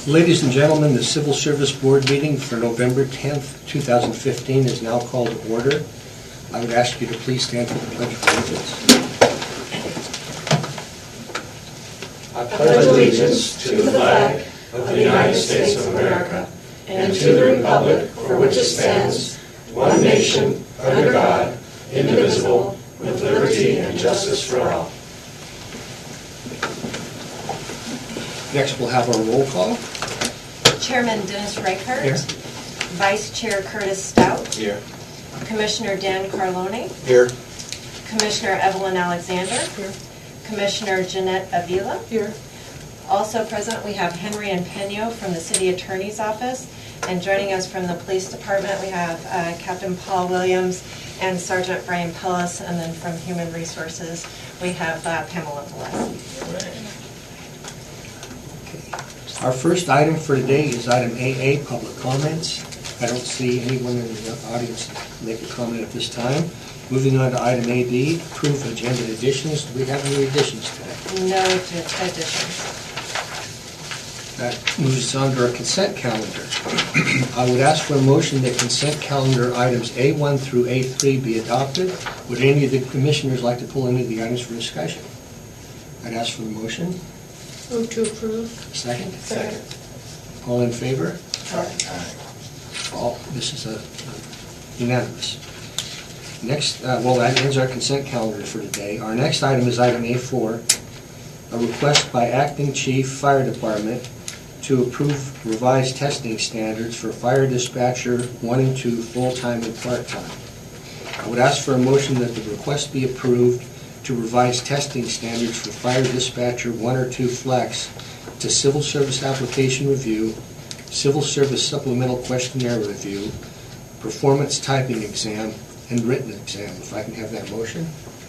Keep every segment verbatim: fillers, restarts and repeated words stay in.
Ladies and gentlemen, the Civil Service Board meeting for November tenth, two thousand fifteen is now called to order. I would ask you to please stand for the Pledge of Allegiance. I pledge allegiance to the flag of the United States of America and to the republic for which it stands, one nation, under God, indivisible, with liberty and justice for all. Next, we'll have our roll call. Chairman Dennis Reichert. Here. Vice Chair Curtis Stout. Here. Commissioner Dan Carlone. Here. Commissioner Evelyn Alexander. Here. Commissioner Jeanette Avila. Here. Also present, we have Henry and Penio from the City Attorney's Office. And joining us from the Police Department, we have uh, Captain Paul Williams and Sergeant Brian Pellis. And then from Human Resources, we have uh, Pamela Velez. Our first item for today is item A A, public comments. I don't see anyone in the audience make a comment at this time. Moving on to item A B, approve agenda additions. Do we have any additions today? No additions. That moves us on to our consent calendar. I would ask for a motion that consent calendar items A one through A three be adopted. Would any of the commissioners like to pull any of the items for discussion? I'd ask for the motion. Move to approve. Second? Second. All in favor? Aye. All, this is a, a unanimous. Next, uh, well, that ends our consent calendar for today. Our next item is item A four, a request by Acting Chief Fire Department to approve revised testing standards for fire dispatcher one and two full-time and part-time. I would ask for a motion that the request be approved to revise testing standards for fire dispatcher one or two flex to civil service application review, civil service supplemental questionnaire review, performance typing exam, and written exam. If I can have that motion.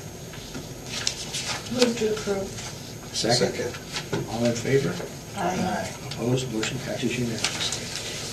Move to approve. Second. Second. All in favor? Aye. Opposed? Motion passes unanimously.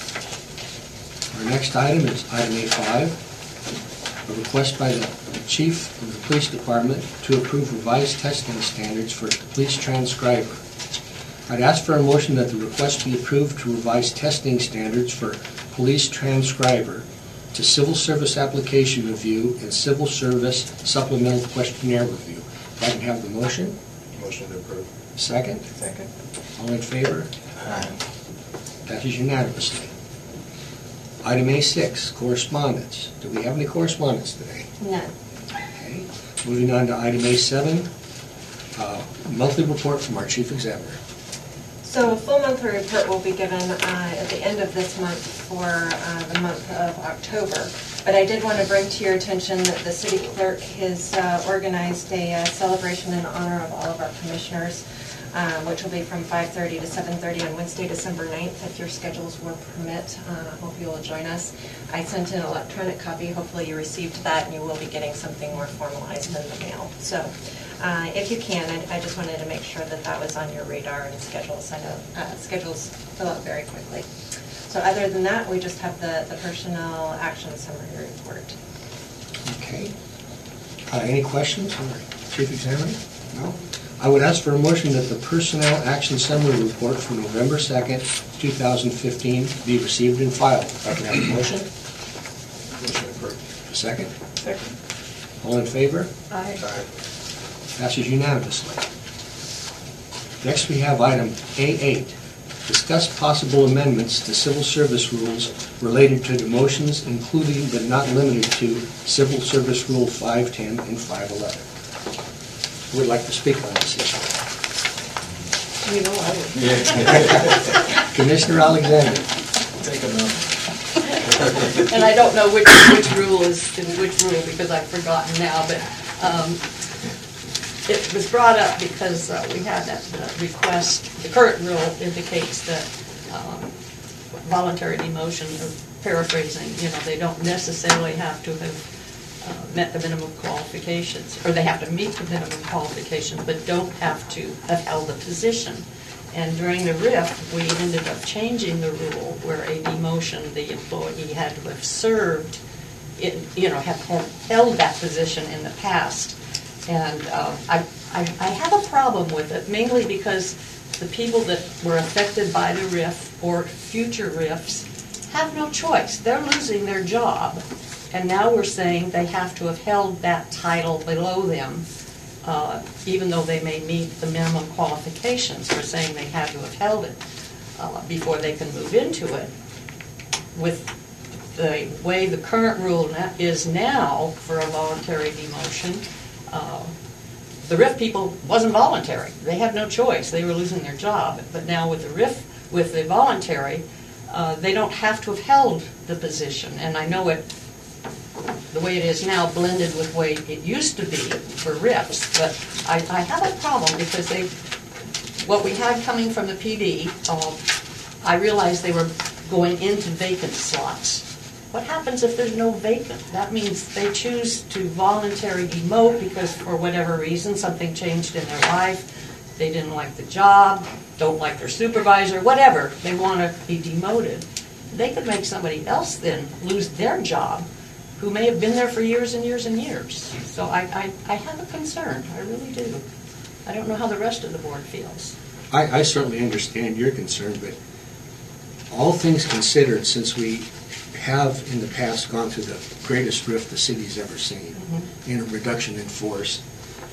Our next item is item A five, a request by the Chief of the Police Department to approve revised testing standards for police transcriber. I'd ask for a motion that the request be approved to revise testing standards for police transcriber to civil service application review and civil service supplemental questionnaire review. If I can have the motion. Motion to approve. Second. Second. All in favor? Aye. Passes unanimously. Item A six, correspondence. Do we have any correspondence today? None. Okay. Moving on to item A seven, uh, monthly report from our Chief Examiner. So a full monthly report will be given uh, at the end of this month for uh, the month of October. But I did want to bring to your attention that the city clerk has uh, organized a uh, celebration in honor of all of our commissioners, um, which will be from five thirty to seven thirty on Wednesday, December ninth, if your schedules will permit. I uh, hope you will join us. I sent an electronic copy. Hopefully you received that, and you will be getting something more formalized in the mail. So uh, if you can, I, I just wanted to make sure that that was on your radar and schedules. I know uh, schedules fill out very quickly. So other than that, we just have the, the personnel action summary report. Okay. Uh, any questions for Chief Examiner? No? I would ask for a motion that the personnel action summary report for November second, two thousand fifteen be received and filed. If I can have a motion? Motion approved. A second? Second. All in favor? Aye. Aye. Passes unanimously. Next we have item A eight. Discuss possible amendments to civil service rules related to demotions, including but not limited to Civil Service Rule five ten and five eleven. Who would like to speak on this issue? You know I would. Commissioner Alexander. Take a minute. And I don't know which, which rule is in which rule because I've forgotten now, but um, it was brought up because uh, we had that uh, request. The current rule indicates that um, voluntary demotion, or paraphrasing, you know, they don't necessarily have to have uh, met the minimum qualifications, or they have to meet the minimum qualifications, but don't have to have held a position. And during the R I F, we ended up changing the rule where a demotion, the employee had to have served, in, you know, have, have held that position in the past. And uh, I, I, I have a problem with it, mainly because the people that were affected by the R I F or future R I Fs have no choice. They're losing their job, and now we're saying they have to have held that title below them, uh, even though they may meet the minimum qualifications. We're saying they have to have held it uh, before they can move into it. With the way the current rule na- is now for a voluntary demotion, uh, the R I F people wasn't voluntary. They had no choice. They were losing their job. But now with the R I F, with the voluntary, uh, they don't have to have held the position. And I know it, the way it is now, blended with the way it used to be for R I Fs. But I, I have a problem because they, what we had coming from the P D, uh, I realized they were going into vacant slots. What happens if there's no vacant? That means they choose to voluntarily demote because for whatever reason something changed in their life. They didn't like the job, don't like their supervisor, whatever. They want to be demoted. They could make somebody else then lose their job who may have been there for years and years and years. So I, I, I have a concern. I really do. I don't know how the rest of the board feels. I, I certainly understand your concern, but all things considered, since we have in the past gone through the greatest rift the city's ever seen mm-hmm. in a reduction in force,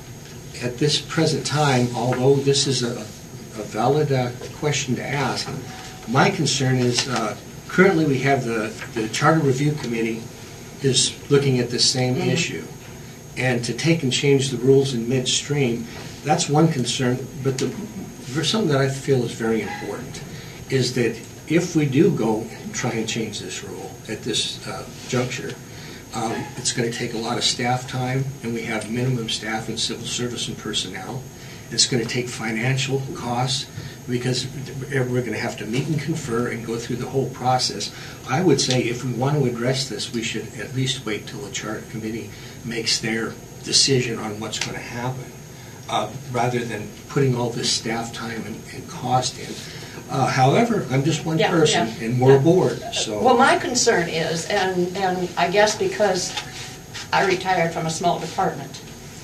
at this present time, although this is a, a valid uh, question to ask, my concern is uh, currently we have the, the Charter Review Committee is looking at the same mm-hmm. issue. And to take and change the rules in midstream, that's one concern, but the, something that I feel is very important is that if we do go and try and change this rule at this uh, juncture, um, it's going to take a lot of staff time, and we have minimum staff in civil service and personnel. It's going to take financial costs because we're going to have to meet and confer and go through the whole process. I would say if we want to address this, we should at least wait till the Charter Committee makes their decision on what's going to happen, uh, rather than putting all this staff time and, and cost in. Uh, however, I'm just one yeah, person yeah, and more yeah. board. So. Well, my concern is, and, and I guess because I retired from a small department,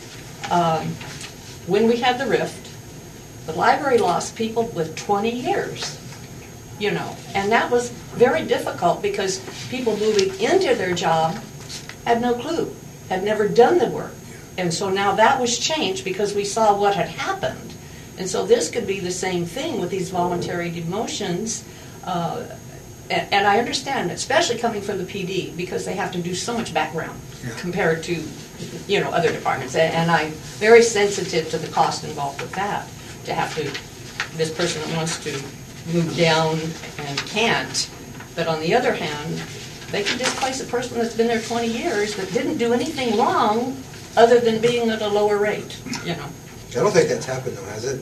um, when we had the rift, the library lost people with twenty years, you know, and that was very difficult because people moving into their job had no clue, had never done the work. And so now that was changed because we saw what had happened. And so this could be the same thing with these voluntary demotions. Uh, and, and I understand, especially coming from the P D, because they have to do so much background yeah. compared to, you know, other departments. And, and I'm very sensitive to the cost involved with that. To have to, this person that wants to move down and can't. But on the other hand, they can displace a person that's been there twenty years that didn't do anything wrong other than being at a lower rate, you know. I don't think that's happened though, has it?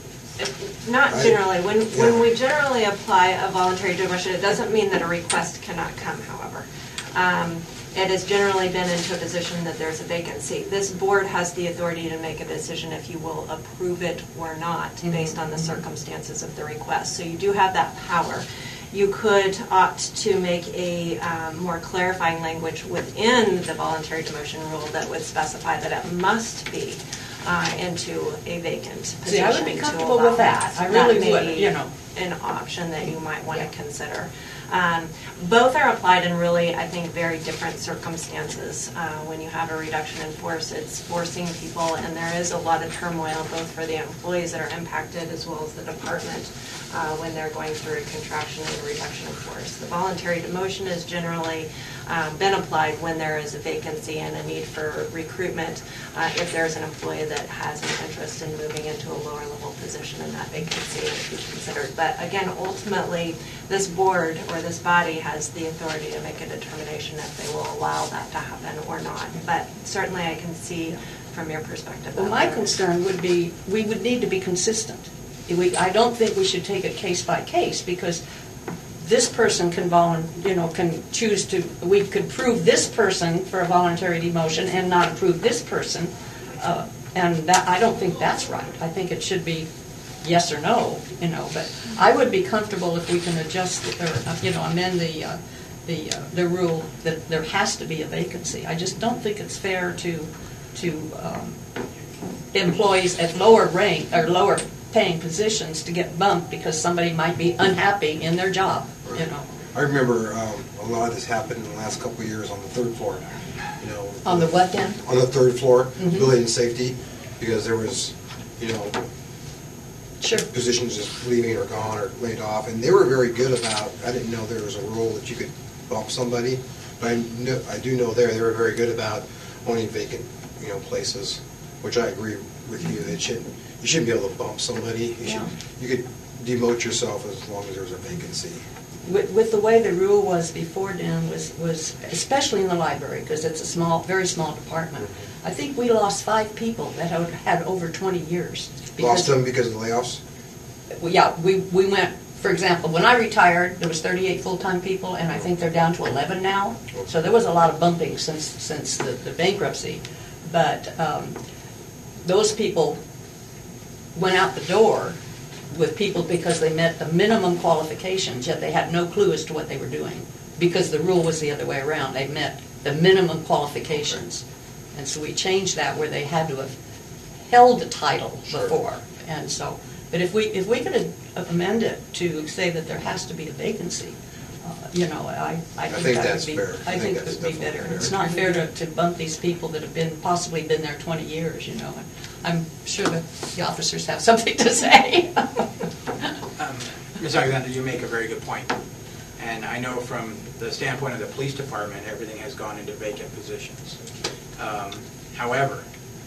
Not I, generally. When yeah. when we generally apply a voluntary demotion, it doesn't mean that a request cannot come, however. Um, it has generally been into a position that there's a vacancy. This board has the authority to make a decision if you will approve it or not mm-hmm. based on the circumstances of the request. So you do have that power. You could opt to make a um, more clarifying language within the voluntary demotion rule that would specify that it must be uh, into a vacant position. See, I would be comfortable with that. I really that would, you know. An option that you might want to yeah. consider. Um, both are applied in really, I think, very different circumstances. Uh, when you have a reduction in force, it's forcing people, and there is a lot of turmoil both for the employees that are impacted as well as the department uh, when they're going through a contraction and a reduction in force. The voluntary demotion has generally um, been applied when there is a vacancy and a need for recruitment, uh, if there's an employee that has an interest in moving into a lower level position in that vacancy to be considered. But again, ultimately, this board or this body has the authority to make a determination if they will allow that to happen or not. But certainly I can see from your perspective. Well, my concern would be we would need to be consistent. We, I don't think we should take it case by case because this person can volun, you know, can choose to, we could prove this person for a voluntary demotion and not approve this person. Uh, and that, I don't think that's right. I think it should be yes or no, you know, but I would be comfortable if we can adjust or, uh, you know, amend the uh, the uh, the rule that there has to be a vacancy. I just don't think it's fair to to um, employees at lower rank or lower paying positions to get bumped because somebody might be unhappy in their job, you know. I remember um, a lot of this happened in the last couple of years on the third floor, you know. On the what then? On the third floor, Mhm. building and safety, because there was, you know, Sure. positions just leaving or gone or laid off, and they were very good about, I didn't know there was a rule that you could bump somebody, but I know, I do know there, they were very good about owning vacant, you know, places, which I agree with you, that shouldn't, you shouldn't be able to bump somebody. You should, Yeah. you could demote yourself as long as there's a vacancy. With, with the way the rule was before, Dan, was, was especially in the library, because it's a small, very small department. I think we lost five people that had, had over twenty years. Lost because- them because of the layoffs? Well, yeah, we, we went, for example, when I retired, there was thirty-eight full-time people, and I think they're down to eleven now. So there was a lot of bumping since, since the, the bankruptcy. But um, those people went out the door with people because they met the minimum qualifications, yet they had no clue as to what they were doing. Because the rule was the other way around. They met the minimum qualifications. And so we changed that where they had to have held the title Sure. before. And so, but if we, if we could amend it to say that there has to be a vacancy, uh, you know, I, I think think that that's would be, fair. I I think think it that's would be definitely better. fair. It's not fair to, to bump these people that have been, possibly been there twenty years, you know. And I'm sure that the officers have something to say. Um, Miz Alexander, you make a very good point. And I know from the standpoint of the police department, everything has gone into vacant positions. Um, However,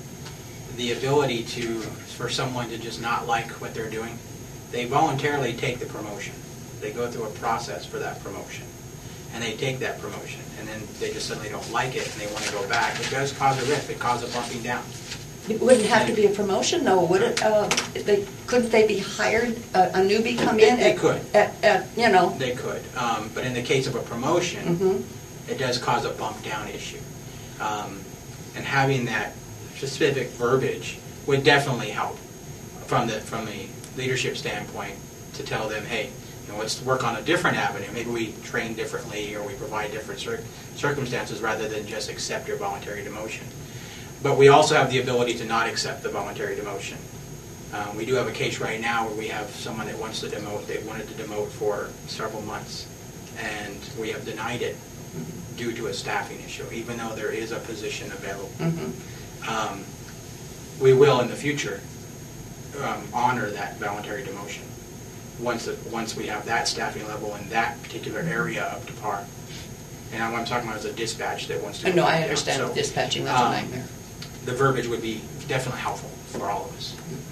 the ability to, for someone to just not like what they're doing, they voluntarily take the promotion. They go through a process for that promotion. And they take that promotion. And then they just suddenly don't like it and they want to go back. It does cause a risk. It causes a bumping down. It wouldn't have to be a promotion, though, would it? Uh, they, couldn't they be hired, a, a newbie come in? They at- could. At, at, you know. They could. Um, But in the case of a promotion, Mhm. it does cause a bump down issue. Um, And having that specific verbiage would definitely help from the, from the leadership standpoint to tell them, hey, you know, let's work on a different avenue. Maybe we train differently or we provide different cir- circumstances rather than just accept your voluntary demotion. But we also have the ability to not accept the voluntary demotion. Um, we do have a case right now where we have someone that wants to demote, they wanted to demote for several months, and we have denied it due to a staffing issue, even though there is a position available. Mhm. Um, we will in the future um, honor that voluntary demotion once it, once we have that staffing level in that particular area up to par. And what I'm talking about is a dispatch that wants to. No, go I down. understand So, dispatching, that's a um, nightmare. The verbiage would be definitely helpful for all of us.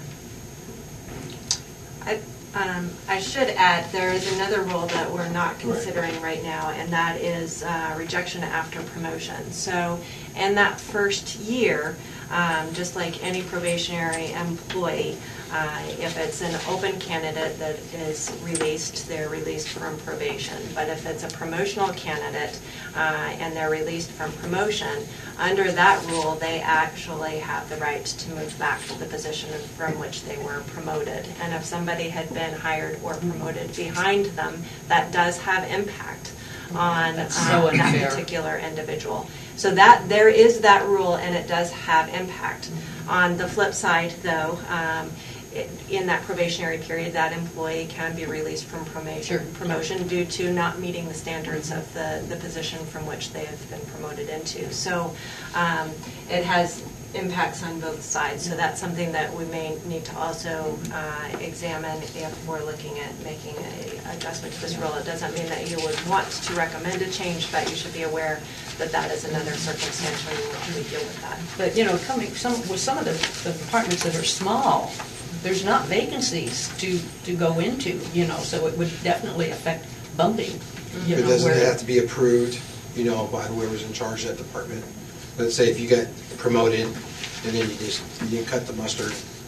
I, um, I should add, there is another rule that we're not considering right now, and that is uh, rejection after promotion. So in that first year, um, just like any probationary employee, uh, if it's an open candidate that is released, they're released from probation. But if it's a promotional candidate uh, and they're released from promotion, under that rule, they actually have the right to move back to the position from which they were promoted. And if somebody had been hired or promoted behind them, that does have impact on That's um, so that unfair. particular individual. So that, there is that rule, and it does have impact. On the flip side, though, um, it- in that probationary period, that employee can be released from promotion, Sure. promotion due to not meeting the standards of the, the position from which they have been promoted into. So um, it has impacts on both sides. So that's something that we may need to also uh, examine if we're looking at making a adjustment to this rule. It doesn't mean that you would want to recommend a change, but you should be aware that that is another circumstance where you want to deal with that. But, you know, coming, some, with some of the, the departments that are small, there's not vacancies to, to go into, you know, so it would definitely affect bumping, you But know, doesn't it where. have to be approved, you know, by whoever's in charge of that department? Let's say if you got promoted and then you just, you didn't cut the mustard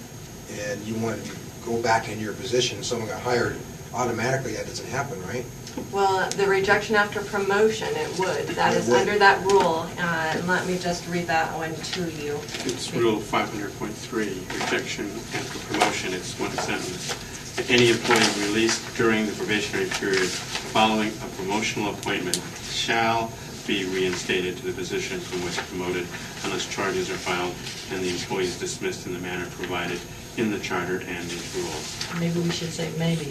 and you wanted to go back in your position, someone got hired, automatically that doesn't happen, right? Well, the rejection after promotion, it would. That It is would. under that rule. Uh, and let me just read that one to you. It's Rule five hundred point three, rejection after promotion, it's one sentence. Any employee released during the probationary period following a promotional appointment shall be reinstated to the position from which promoted unless charges are filed and the employee is dismissed in the manner provided in the charter and these rules. Maybe we should say maybe.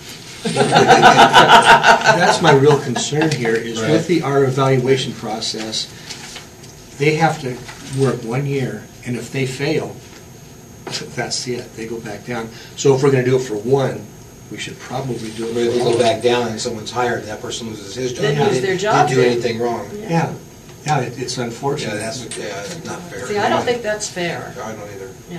That's my real concern here, is Right. with the, our evaluation process, they have to work one year, and if they fail, that's it, they go back down. So if we're gonna do it for one, we should probably do But if it they for go all. back down and someone's hired, and that person loses his job. They lose their didn't- job Didn't do then. anything wrong. Yeah, yeah, it- it's Yeah, unfortunate. that's, yeah, it's not fair. See, I don't think that's fair, I don't either. you know.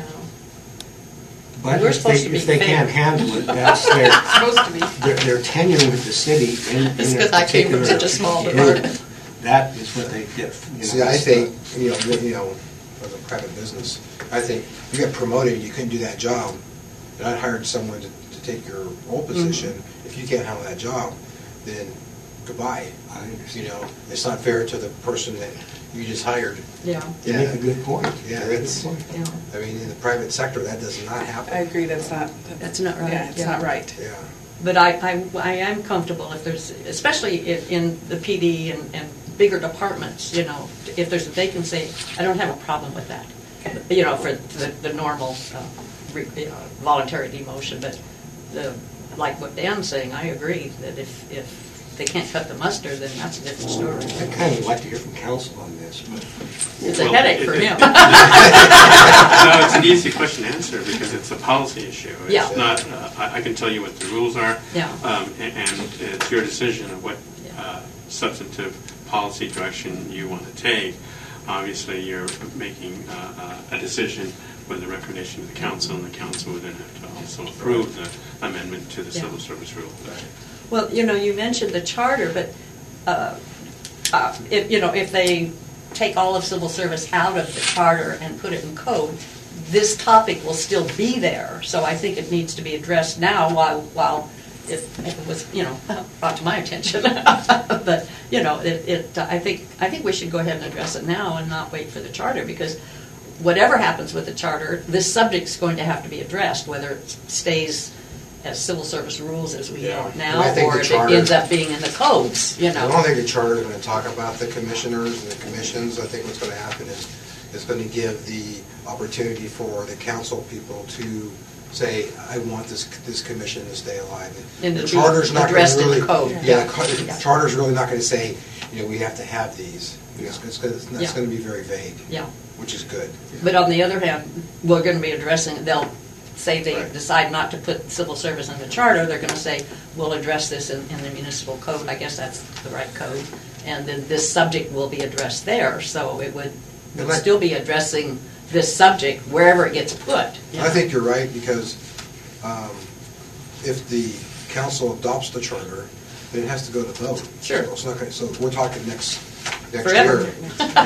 But We're if supposed they, to be if they fair. can't handle it, that's their, Supposed to be. their, their tenure with the city in, in It's a 'cause I came from particular such a small group. department. That is what they get. you know, See, I it's think, you know, you know, as a private business, I think you got promoted, you couldn't do that job, and I hired someone to, to take your old position. If you can't handle that job, then goodbye. the- I understand. You know, it's not fair to the person that you just hired. Yeah, You make a good point. Yeah, Very good that's- point. yeah. I mean, in the private sector, that does not I happen. agree, that's not. That's not right, Yeah, it's yeah. not right. Yeah. But I, I, I am comfortable if there's, especially if in the P D and, and bigger departments, you know, if there's a vacancy, I don't have a problem with that. You know, for the, the normal, uh, re- you know, voluntary demotion, but the, like what Dan's saying, I agree that if, if they can't cut the mustard, then that's a different story. I'd kind of like to hear from council on this, but It's a Well, headache it- for it- him. No, it's an easy question to answer because it's a policy issue. It's Yeah. not, uh, I I can tell you what the rules are. Yeah. um, a- And it's your decision of what Yeah. uh, substantive policy direction you want to take. Obviously, you're making uh, uh, a decision with the recommendation of the council, and the council would then have to also approve the amendment to the Yeah. civil service rule. Well, you know, you mentioned the charter, but, uh, uh, if, you know, if they take all of civil service out of the charter and put it in code, this topic will still be there. So I think it needs to be addressed now while, while it it was, you know, brought to my attention. But, you know, it, it, I think, I think we should go ahead and address it now and not wait for the charter, because whatever happens with the charter, this subject's going to have to be addressed, whether it stays as civil service rules as we know it And now, I think or the if charter- it ends up being in the codes, you I don't know. think the charter is going to talk about the commissioners and the commissions. I think what's going to happen is, it's going to give the opportunity for the council people to say, I want this, this commission to stay alive. And The to be charter's not going addressed to in the really. code. Yeah, the co- Yeah. the charter's really not going to say, you know, we have to have these. It's, Yeah. it's gonna- it's Yeah. going to be very vague, Yeah, which is good. but on the other hand, we're gonna be addressing, they'll say they Right. decide not to put civil service in the charter, they're gonna say, we'll address this in, in the municipal code, I guess that's the right code, and then this subject will be addressed there, so it would, would And I- still be addressing this subject wherever it gets put. you I know. think you're right, because um, if the council adopts the charter, then it has to go to vote. Sure. So it's not going, so we're talking next, next Forever. year.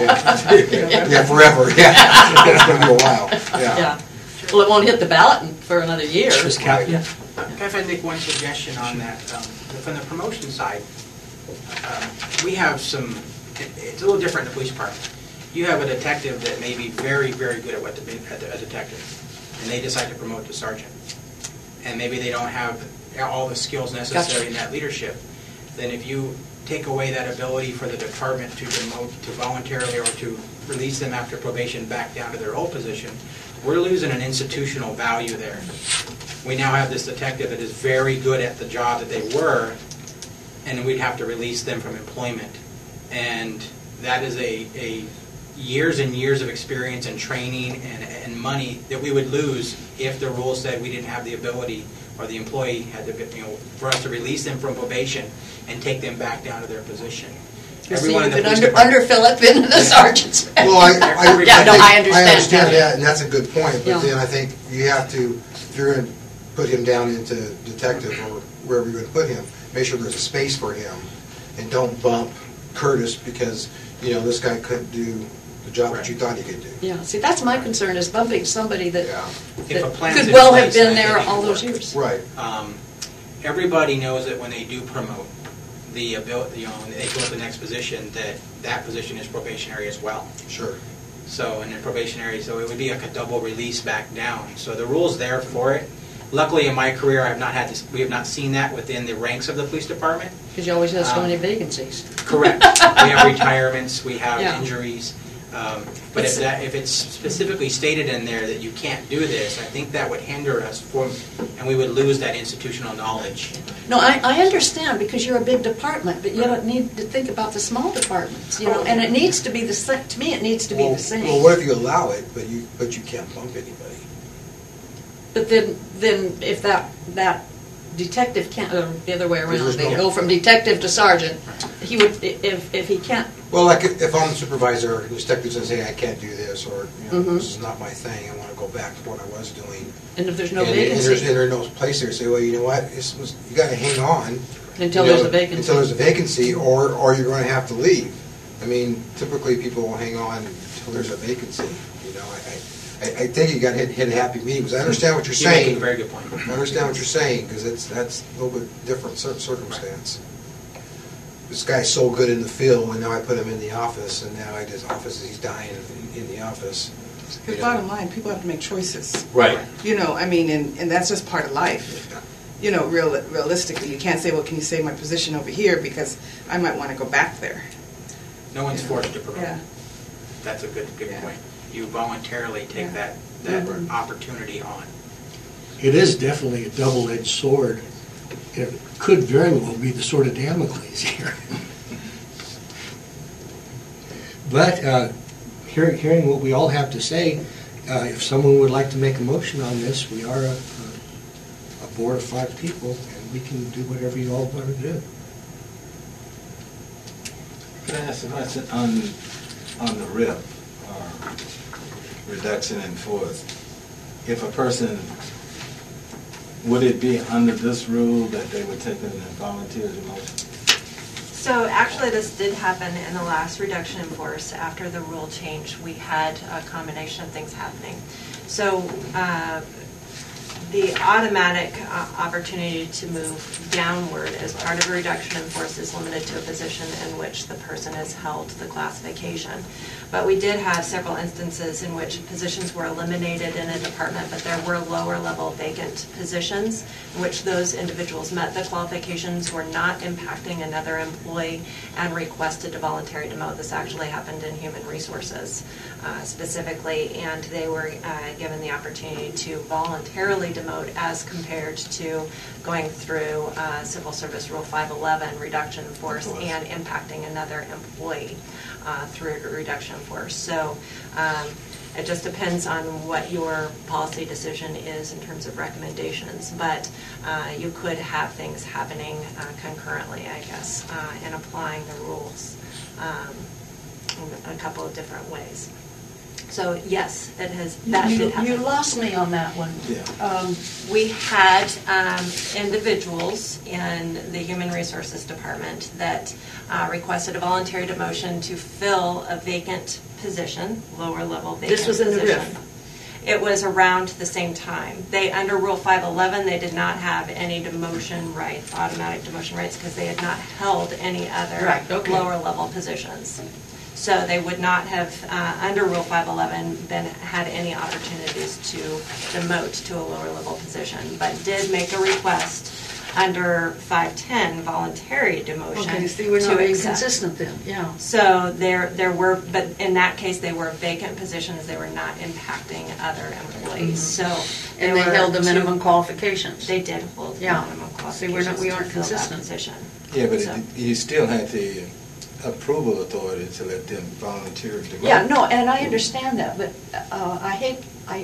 Yeah, Yeah, forever, yeah. It's going to be a while, yeah. Yeah, well, it won't hit the ballot in- for another year. Just cap- Yeah. If I make one suggestion on that, um, from the promotion side, um, we have some, it- it's a little different in the police department. You have a detective that may be very, very good at what the, at the- a detective, and they decide to promote to sergeant. And maybe they don't have all the skills necessary in that leadership. Then if you take away that ability for the department to demote, to voluntarily or to release them after probation back down to their old position, we're losing an institutional value there. We now have this detective that is very good at the job that they were, and then we'd have to release them from employment. And that is a, a years and years of experience and training and, and money that we would lose if the rule said we didn't have the ability, or the employee had to, you know, for us to release them from probation and take them back down to their position. You see, Everyone you in the could police under, department- underfill it into the sergeant's. Well, I, I, Yeah, no, think- I understand I understand that. that, and that's a good point, Yeah. but then I think you have to, if you're going to put him down into detective or wherever you're going to put him, make sure there's a space for him, and don't bump Curtis because, you know, this guy couldn't do the job that you thought he could do. Yeah, see, that's my concern, is bumping somebody that, Yeah, If a that plan's could in well have place, been I think there it should all those work. years. right. Um, Everybody knows that when they do promote, the ability, you know, when they go to the next position, that that position is probationary as well. Sure. So, and then probationary, so it would be like a double release back down. So the rule's there for it. Luckily, in my career, I have not had this, we have not seen that within the ranks of the police department. Because you always have so Um, many vacancies. Correct. We have retirements, we have Yeah. injuries. Um, But if that, if it's specifically stated in there that you can't do this, I think that would hinder us from, and we would lose that institutional knowledge. No, I, I understand, because you're a big department, but you don't need to think about the small departments, you know, and it needs to be the same, to me, it needs to be Well- the same. Well, what if you allow it, but you, but you can't bump anybody? But then, then if that, that detective can't, or the other way around, There's they no- go from detective to sergeant, he would, if, if he can't, Well, like if if I'm the supervisor, the detectives and say, I can't do this, or, you know, Mhm. this is not my thing, I want to go back to what I was doing. and if there's no And- And there's, vacancy, and there's no place there, say, well, you know what, this was, you gotta hang on. until you know, there's a vacancy. Until there's a vacancy, or, or you're gonna have to leave. I mean, typically, people will hang on until there's a vacancy, you know, I, I, I think you gotta hit, hit a happy medium, because I understand what you're You're making saying. a very good point. I understand what you're saying, because it's, that's a little bit different cir- circumstance. This guy's so good in the field, and now I put him in the office, and now at his office, he's dying in, in the office. Because bottom line, people have to make choices. Right. You know, I mean, and, and that's just part of life. You know, real, realistically, you can't say, well, can you save my position over here, because I might want to go back there. No one's forced to promote. Yeah. That's a good, good Yeah. point. You voluntarily take Yeah. that, that Mhm. opportunity on. It is definitely a double-edged sword. It could very well be the sword of Damocles here. But uh, hear- hearing what we all have to say, uh, if someone would like to make a motion on this, we are a, a board of five people, and we can do whatever you all want to do. Can I ask a question on, on the R I P, or reduction in force? If a person, would it be under this rule that they would take in a volunteer demotion? So actually, this did happen in the last reduction in force. After the rule change, we had a combination of things happening. So uh, the automatic uh, opportunity to move downward as part of a reduction in force is limited to a position in which the person has held the classification. But we did have several instances in which positions were eliminated in a department, but there were lower level vacant positions in which those individuals met the qualifications, were not impacting another employee, and requested a voluntary demote. This actually happened in Human Resources uh, specifically, and they were uh, given the opportunity to voluntarily demote as compared to going through uh, Civil Service Rule five eleven, reduction in force, and impacting another employee uh, through a reduction in force. So um, it just depends on what your policy decision is in terms of recommendations, but uh, you could have things happening uh, concurrently, I guess, uh, in applying the rules um, in a couple of different ways. So yes, it has, that You- did happen. You lost me on that one. Yeah. Um, We had um, individuals in the Human Resources Department that uh, requested a voluntary demotion to fill a vacant position, lower level vacant This was in the R I F? position. It was around the same time. They, under Rule five eleven, they did not have any demotion rights, automatic demotion rights, because they had not held any other Right, okay. lower level positions. So they would not have, uh, under Rule five eleven, been, had any opportunities to demote to a lower level position, but did make a request under five ten, voluntary demotion Okay, see, we're to not being accept. consistent then, yeah. So there, there were, but in that case, they were vacant positions, they were not impacting other employees, so. And they there were held the two- minimum qualifications. They did hold the Yeah. minimum See, we're not- qualifications we to aren't fill that consistent. position. Yeah, but So- it- you still had the approval authority to let them volunteer to go. Yeah, no, and I understand that, but uh, I hate, I,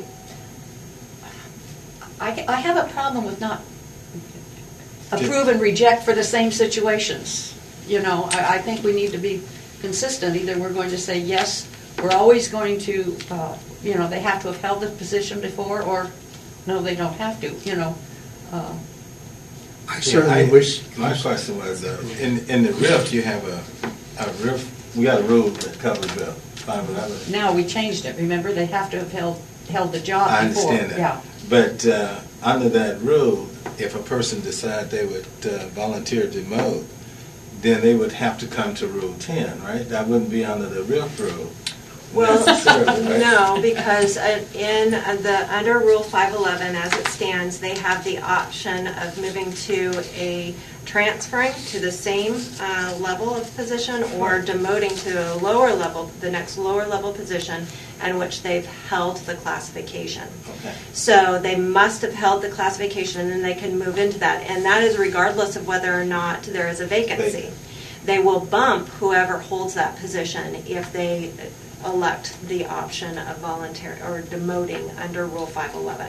I I have a problem with not approve and reject for the same situations. You know, I, I think we need to be consistent. Either we're going to say, yes, we're always going to, uh, you know, they have to have held the position before, or no, they don't have to, you know. Uh, I Yeah, certainly I- wish. My question was, uh, in, in the R I F, you have a, a R I F, we got a rule that covers R I F, five eleven. Now, we changed it, remember? They have to have held, held the job I before. understand that. Yeah. But uh, under that rule, if a person decided they would uh, volunteer to demote, then they would have to come to Rule ten, right? That wouldn't be under the R I F rule. Well, necessarily, right? no, because uh, in uh, the, under Rule five eleven, as it stands, they have the option of moving to a, transferring to the same uh, level of position or demoting to a lower level, the next lower level position in which they've held the classification. Okay. So they must have held the classification and then they can move into that. And that is regardless of whether or not there is a vacancy. Vacant. They will bump whoever holds that position if they elect the option of voluntary or demoting under Rule five eleven.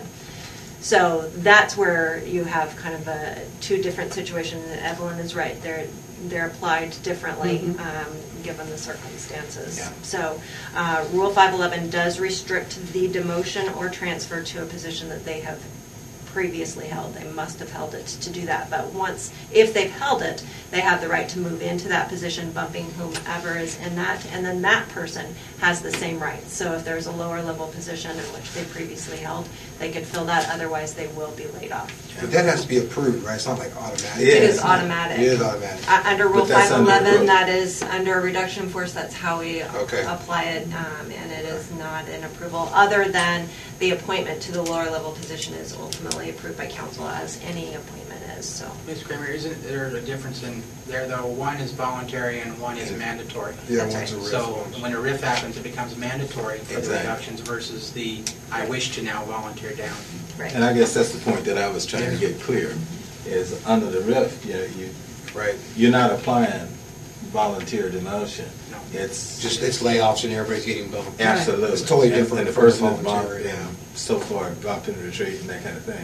So that's where you have kind of a two different situations. Evelyn is right; they're they're applied differently Mhm. um, given the circumstances. Yeah. So uh, Rule five eleven does restrict the demotion or transfer to a position that they have previously held. They must have held it to do that. But once, if they've held it, they have the right to move into that position, bumping whomever is in that, and then that person has the same rights. So if there's a lower level position in which they previously held, they could fill that, otherwise they will be laid off. But that has to be approved, right? It's not like automatic. Yeah, It is it's not- automatic. It is automatic. Uh, Under Rule But that's five under eleven, rule. that is under a reduction in force, that's how we Okay. apply it, um, and it is not an approval, other than the appointment to the lower level position is ultimately approved by council, as any appointment is, so. Miz Kramer, isn't there a difference in there, though? One is voluntary and one is mandatory. Yeah, That's one's a right. risk. So one's- when a R I F happens, it becomes mandatory for the Exactly. reductions versus the, I wish to now volunteer down. Right. And I guess that's the point that I was trying to get clear, is under the R I F, you know, you, Right. you're not applying volunteer demotion. No. It's Just, it's layoffs and everybody's getting bumped. absolutely. It's totally And- different And the from a person is bumped voluntary, and yeah. so far bumped and retreat and that kind of thing.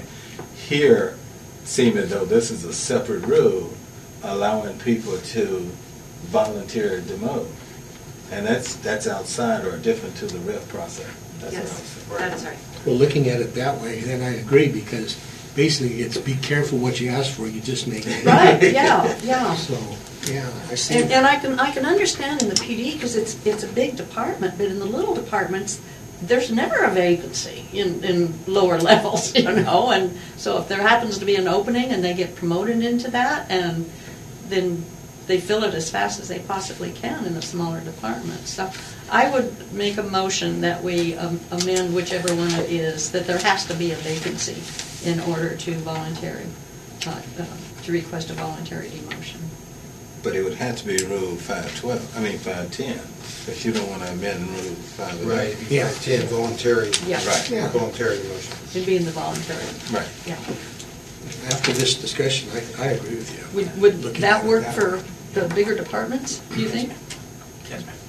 Here, seem as though this is a separate rule allowing people to volunteer demote. And that's, that's outside or different to the R I F process. That's what I was Yes, saying. that is right. Well, looking at it that way, then I agree, because basically it's be careful what you ask for, you just make it. Right, yeah, yeah. So, yeah, I see. And, and I can, I can understand in the P D, because it's, it's a big department, but in the little departments, there's never a vacancy in, in lower levels, you know, and so if there happens to be an opening and they get promoted into that, and then they fill it as fast as they possibly can in the smaller departments. So I would make a motion that we um, amend whichever one it is, that there has to be a vacancy in order to voluntary, uh, uh, to request a voluntary demotion. But it would have to be Rule five twelve, I mean five ten, because you don't want to amend Rule five eleven. Right. Yeah. Ten, voluntary. Yeah. Right. Yeah. Voluntary motion. It'd be in the voluntary, Right. yeah. After this discussion, I, I agree with you. Would, would Looking that at it work that for way. the bigger departments, do you think? Yes, ma'am.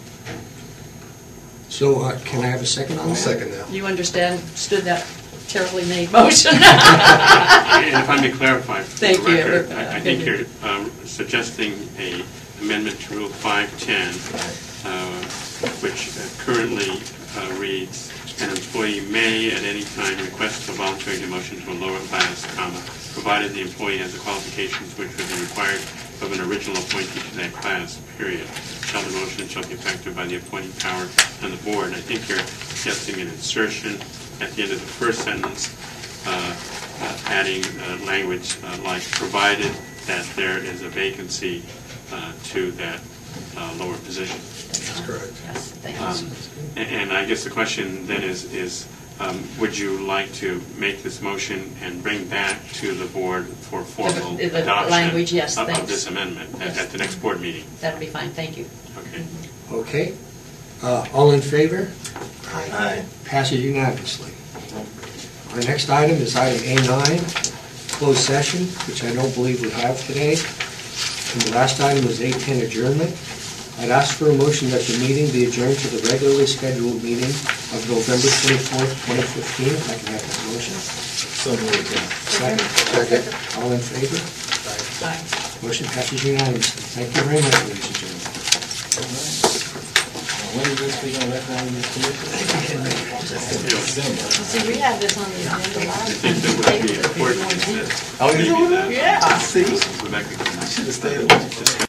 So, uh, can I have a second on I'll that? second that. You understand, stood that terribly made motion? And if I may clarify for the Thank you. record, I I think you're um, suggesting a amendment to Rule five ten, uh, which uh, currently uh, reads, "An employee may at any time request a voluntary demotion to a lower class, comma, provided the employee has the qualifications which would be required of an original appointee to that class, period. Shall the motion shall be effective by the appointing power on the board." And I think you're suggesting an insertion at the end of the first sentence, uh, uh, adding uh, language uh, like, provided that there is a vacancy uh, to that uh, lower position. That's correct. Yes, thank Um, you. a- And I guess the question then is, is um, would you like to make this motion and bring back to the board for formal The- the adoption language, yes, of- of thanks. this amendment at Yes. at the next board meeting? That'll be fine, thank you. Okay. Okay. Uh, all in favor? Aye. Passes unanimously. Our next item is item A nine, closed session, which I don't believe we have today. And the last item was A ten, adjournment. I'd ask for a motion that the meeting be adjourned to the regularly scheduled meeting of November twenty-fourth, twenty fifteen. If I can have that motion. So moved, yeah. Second. Second. All in favor? Bye. Motion passes unanimously. Thank you very much, ladies and gentlemen. Now, when is this we gonna recognize this commission? December. See, we had this on the agenda last I time. think that would be important is that Oh, you maybe know that what? Yeah. See, Rebecca can should have stayed.